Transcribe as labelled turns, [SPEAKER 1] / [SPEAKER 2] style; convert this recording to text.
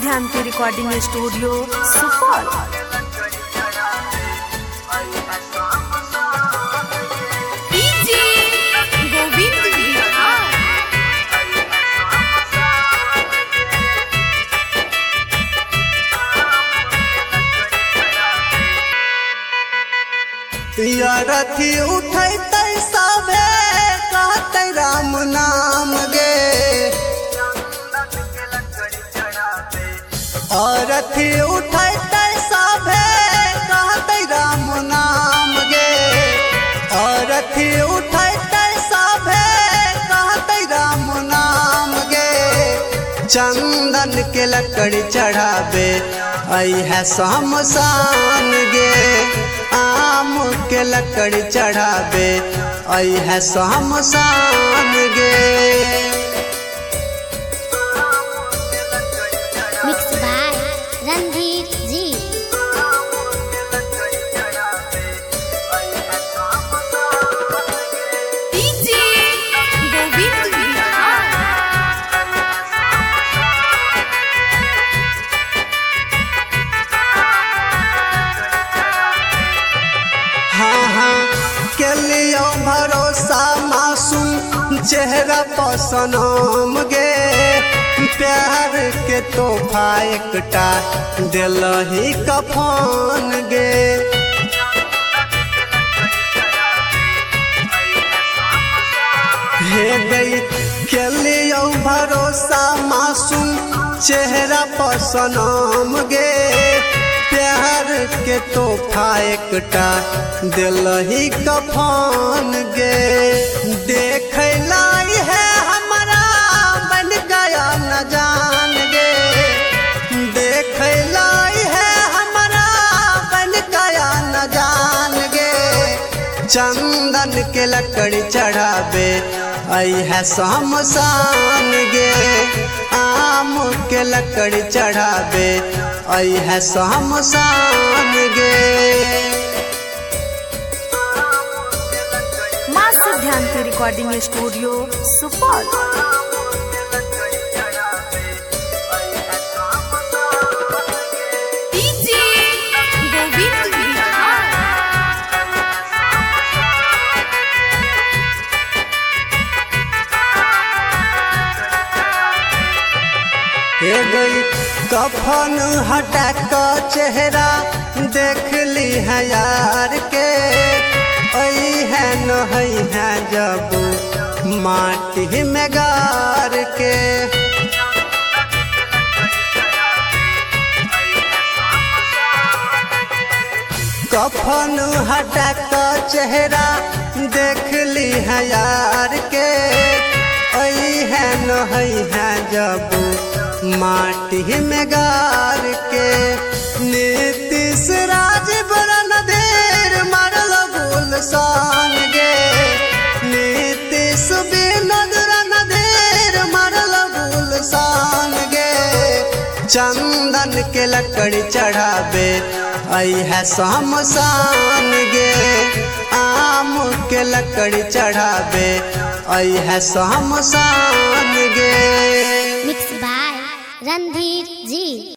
[SPEAKER 1] ध्यान की recording studio Supaul.
[SPEAKER 2] रथी उठे सबे कहते राम नाम गे, और रथी उठे सबे कहते राम नाम गे, और रथी उठे सबे कहते राम नाम गे। चंदन के लकड़ी चढ़ावे आई है शमशान गे, आम के लकड़ी चढ़ावे आई है शमशान गे।
[SPEAKER 3] मिक्स बाय रणधीर जी।
[SPEAKER 2] के लियो भरोसा मासूम चेहरा पसनम गे, प्यार के तोहफा एकटा दिलही कफन गे। हे गई के लियो भरोसा मासूम चेहरा पसनम गे, प्यार के तोहफा एकटा दिलही कफन गे। देख लाई है हमारा बन गया न जान गे, देख लाई है हमारा बन गया न जान गे। चंदन के लकड़ी चढ़ावे आई है शमशान गे, आम के लकड़ी चढ़ावे आई है शमशान गे।
[SPEAKER 1] ध्यान की रिकॉर्डिंग स्टूडियो सुपौल।
[SPEAKER 2] गई कफन हटा कर चेहरा देख ली है यार के, है नहीं है जब माटी में गार के। कफन हटा कर चेहरा देख ली है यार के, है नहीं है जब माटी में गार के। नीतीश राज बरन देर मारल गुलशान गे, नीतीश विनोद रन देर मारल गुलशान गे। चंदन के लकड़ी चढ़ावे आई है शमशान गे, आम के लकड़ी चढ़ावे आई है शमशान गे।
[SPEAKER 3] मिक्स बाय रणधीर जी।